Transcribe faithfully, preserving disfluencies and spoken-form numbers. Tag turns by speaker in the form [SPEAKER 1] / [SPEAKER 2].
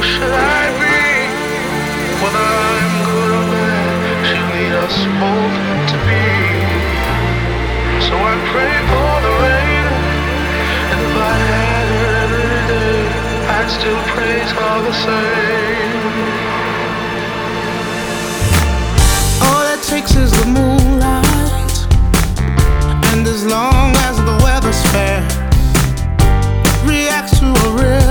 [SPEAKER 1] should I be? Whether I'm good or bad, she need us both to be. So I pray for the rain, and if I had her every day, I'd still praise her the same.
[SPEAKER 2] All it takes is the moonlight, and as long as the weather's fair, reacts to a rhythm